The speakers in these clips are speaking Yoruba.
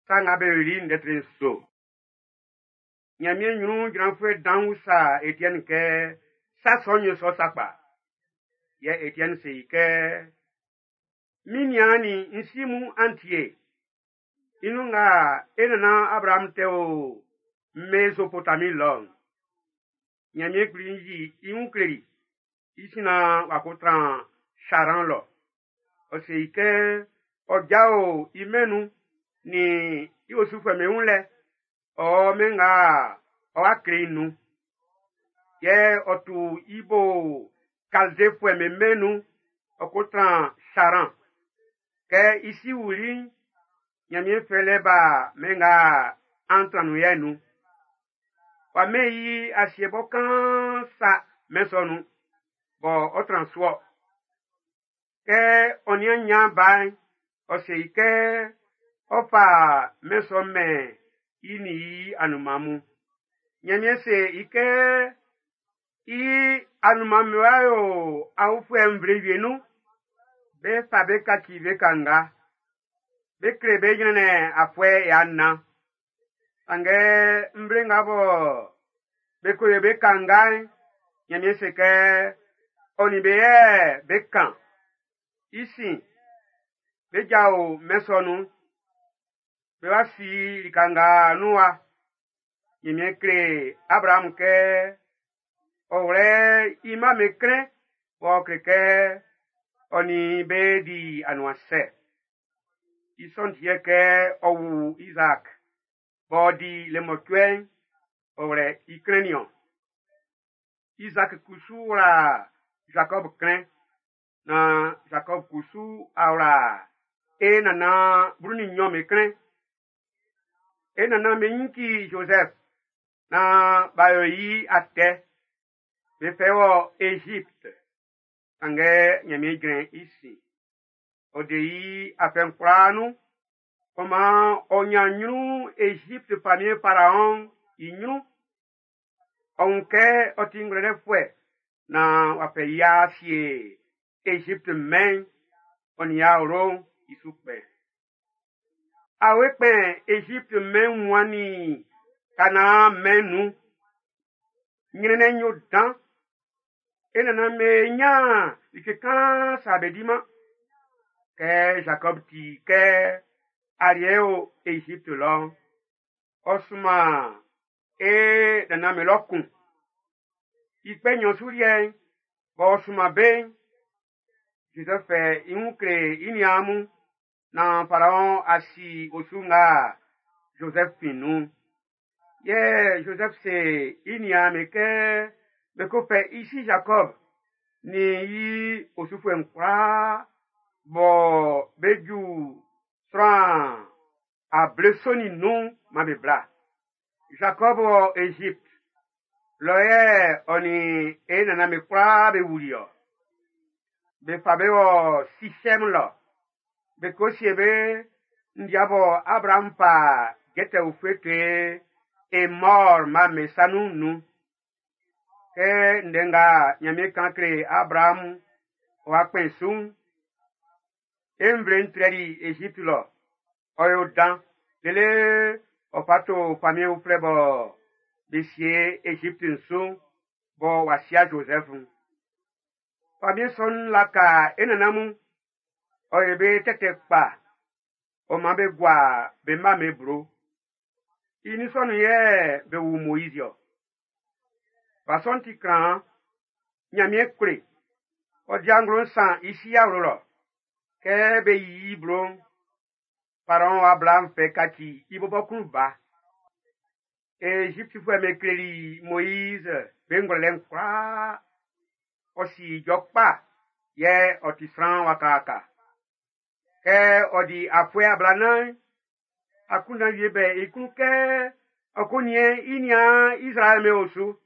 Sanga be rin d'être so. Nyamie nyunu grand frère dans sa Étienne que sa sonye so sakpa. Ye Étienne se que miniani insimu antie. Inunga enana Abraham teo Mésopotamie long. Nyamie klinji iunkleri. Isina wakotran Charan lo. Ose que ojao imenu ni iosufwe meunle. O menga o akrinu ye otu ibo kalze fwe memenu okotran Charan ke isi wuli nyamie fele ba menga antranu yenu wa meyi asiebo kan sa mesonu bo otranswo ke onyanya bai o sei ke ofa mesome ini anumamu nyamie se ike anumamu ayo aufu embrevenu be sabe kakive kanga be krebe jene afwe yanna ange mbrenga bo be koyebe kanga nyamie se ke onibe be kan isi be jao mesonu be wasi likanga nuwa nyamie kre Abraham ke ore ima mekre bo kreke oni be di anwase ison tie ke owu Isaac body le motuen ore ikrenio Isaac kusura Jacob kren na Jacob kusu aura nana bruni nyome kren nana menyiki Joseph na bayoyi ate befewo Egypte ange nyame gren isi odei afenkranu koma onyanyu Egypte famille pharaon inyu onke otingrele fue na wapeya sie Egypte men onya oro isukpe awepe Egypte men wani kana menu nyene nyo dan enana menya ikekan sabedima ke Jacob ti ke arieo Egypte lo osuma dana melokun ipenyo surien osuma ben Joseph inkre iniamu na pharaon asi osunga Joseph finu ye Joseph se iniame ke bekope ici Jacob ni yi osufwe nkwa bo beju tran a blessoni non mabebla Jacob o Egypte loye oni nana me kwa be wulio be fabe o system lo be kosiebe ndiabo Abraham pa gete ufete mort ma mesanu nu ke ndenga nyame kankre Abraham wa pensun embrentri Egypte lo oyodan lele opato famille ou frebo besie Egypte sun bo wasia Joseph famille son laka enanamu oyebe tetekpa o mabe gwa be mame bro ini sonu ye be wu Moïse basonti kran nyamie kure o jangron san isi ya rolo ke be yi bro paron Abraham fe kati ibobokun ba Egypte fue mekleri Moïse bengolen kwa osi jokpa ye otisran wakaka ke odi afwe ablanan akuna yebe ikunke okunye inia Israel me osu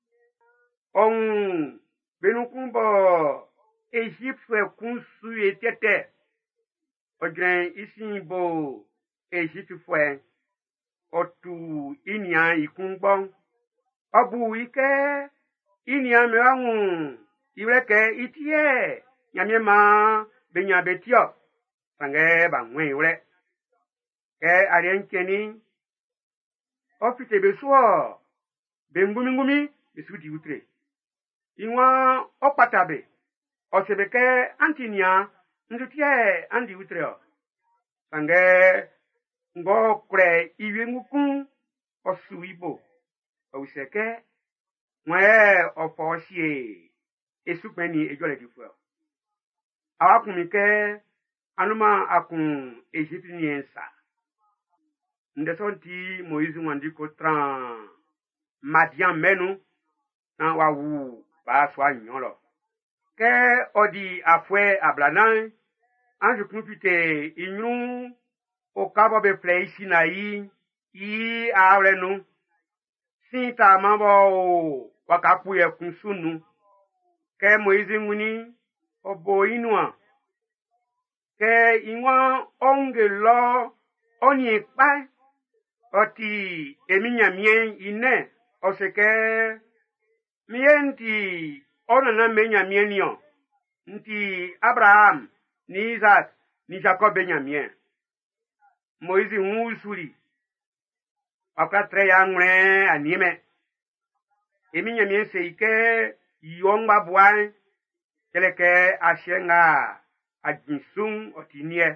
on benukumbo Egypte fue kunsu etete ogren isimbo Egypte fue otu inia ikungbon obu ike inia mewangu iweke itie nyamie ma benya betio sange ba nwe ure ke ariankeni ofite besuo bengumi besu diutre iwa opatabe osebeke antinia ndutie andi utre sange ngo kure iwenguku osuibo oseke mwe oposie esupeni ejole difo awakunike anuma akun Egyptiensa ndesonti Moïse wandiko tran Madian menu na wawu ba swa nyolo ke odi afwe ablanan anju kunpite inyu o kabo be play sinai i awrenu sinta mambo wakapu ye kunsunu ke Moïse nguni obo inua ke inwa ongelo oni pa oti eminya mien ine oseke mienti ona na menya mienio nti Abraham ni Isaac ni Jacob benyamien Moïse ngusuri akatre ya ngre anime eminya mien seike yongba bwan keleke ashenga ajinsung otinie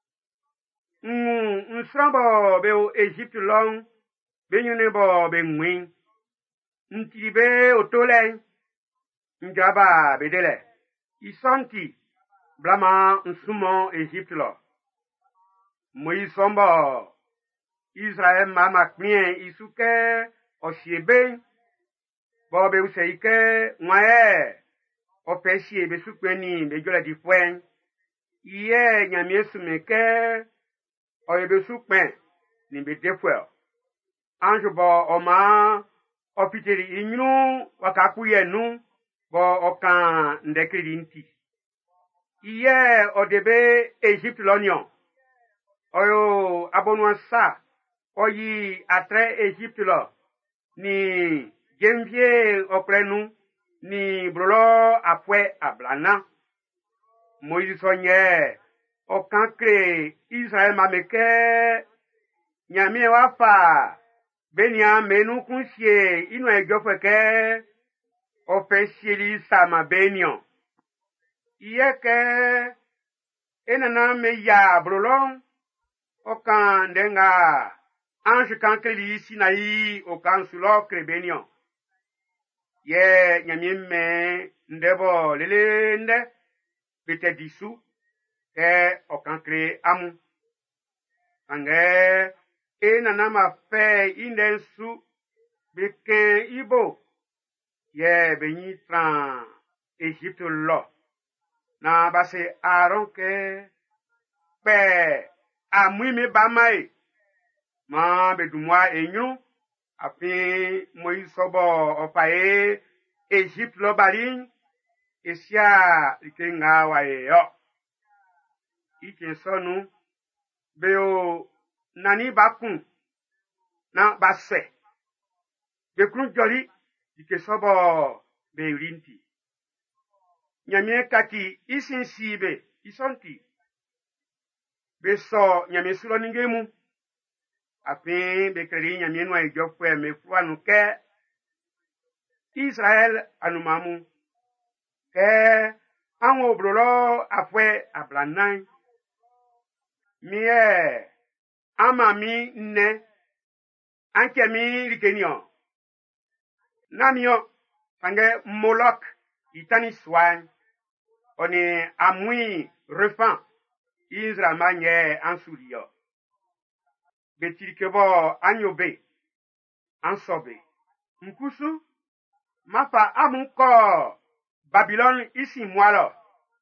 nsrambo be Egypte long benyune bo be ngwin ntibe otole njaba bedele isanti blama nsumo Egypte lo Moïse sombo Israël mama kmien isuke osiebe bo be useike ngwae ofesie be sukweni be jola di fwen iye nyamie sumeke oyebe sukpen ni be defwe anjo bo oma opiteri inyu wakakuye nu bo okan ndekiri nti iye odebe Egypte l'onion oyo abonwa sa oyi atre Egypte lo ni jemvie oprenu ni brolo apwe ablana Moïse sonye okankre Israël mameke nyamie wafa benia menu kunsie inu ejofeke ofesieli sama benio iyeke enana meya brolon okan denga ange kankeli sinai okan sulo krebenio ye nyamie me ndebo lelende bete disu ke okankre amu ange enana ma fe indensu beke ibo ye benyi tran Egypte lo na base Aaron ke pe amui me bamai ma bedumwa enyu afi Moïse sobo opae Egypte lo balin esia ikenga wae yo ikensonu beo nani bakun na base bekrun joli ikesobo beurinti nyamie kati isinsibe isonti beso nyamie sulo ningemu afi bekeri nyamie nwa ijofwe mefuanu ke Israel anumamu ke anwo obrolo afwe ablanan mie amami nne anke mi rikenio namio sange Molok itani swan oni amui refan Israel manye ansurio betirikebo anyobe ansobe nkusu mafa amunko Babylon isi mwalo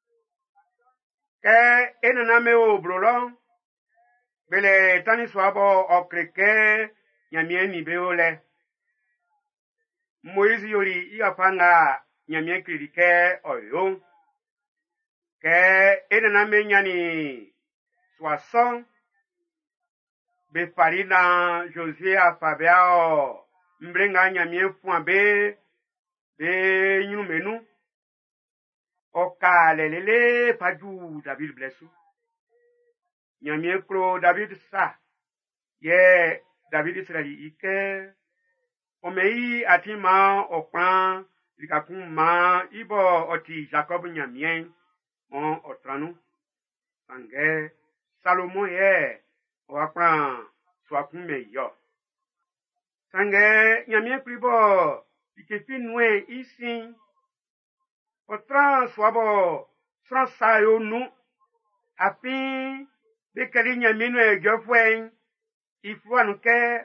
ke enana me obrolo bele tani swabo okreke nyamie ni beole Moïse yori iapanga nyamie kridike oyo ke enana me nyani soisson be farina Josué afabeao mbrenga nyamie fuabe be nyumenu okalelele paju David blesu nyamie kro David sa ye David Israeli ike omei atima okpan likakuma ibo oti Jacob nyamien on otranu sange Salomon ye wakpan swakume yo sange nyamien pribo ikefi nwe isin otran swabo transayo nu api bekeri nyamien ejofwen ifluanu ke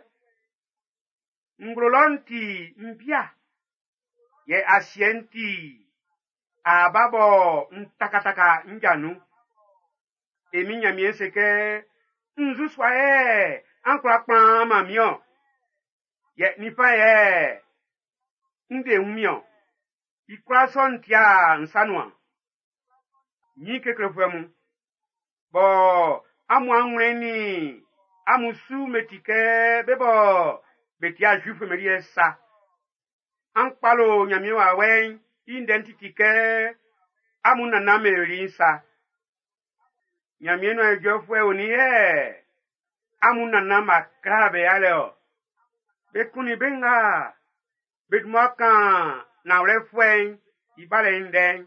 ngrolonti mbia ye asienti ababo ntakataka njanu emi nyamien seke nzu swaye ankrakpan mamio ye nifa ye nde umio ikrason tia nsanwa ni kekrefemu bo amu anwreni amusu metike bebo betia jufu merie sa ankpalo nyamien wa wen identity ke amuna na meri sa nyamien no ejofwe oni e amuna na makrabe aleo bekuni benga betmokan na refwen ibale nden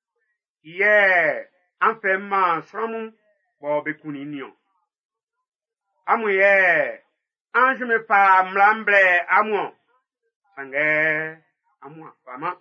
ye anfema sramu bo bekuni nion amu ye ange me pa mlambre amu sange amu fama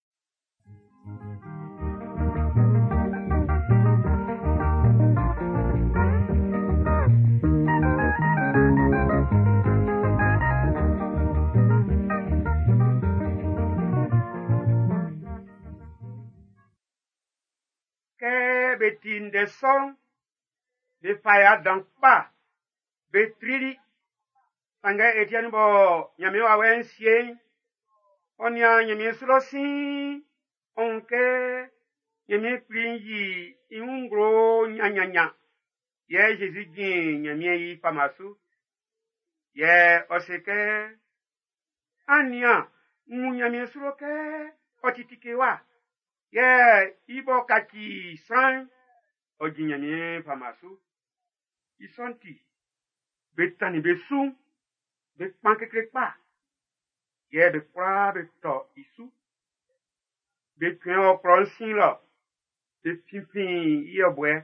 betin de son de faya dankpa betrili sanga Etienne bo nyame wa wensie onia nyame sulosi onke nyame prinji iungro nyanyanya ye Jesus gin nyame yi pamasu ye oseke ania nyame suloke otitikewa ye ibo kaki san ojinyame pamasu isonti betani besu be pankekrepa ye be kwa beto isu be kwen okronsin lo be pimpin iyobwe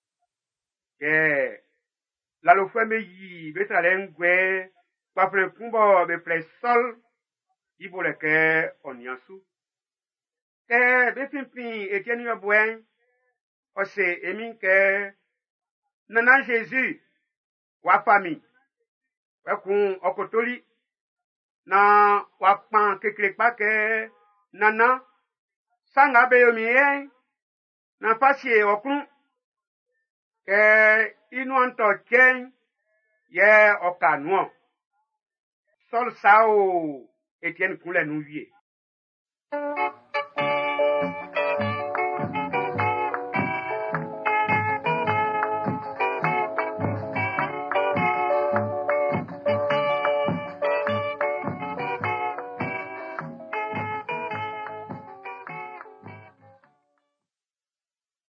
ye la lo fwe me yi betrale ngwe papre kumbo be presol ibo leke onyansu ke be pimpin Etienne yobwe ose emin ke nana Jésus wa fami ekun okotoli na wa pan kekrepa ke nana sanga be yomi ye na fasie okun ke inu anto chen ye okanu sol sao Etienne kunle nu wie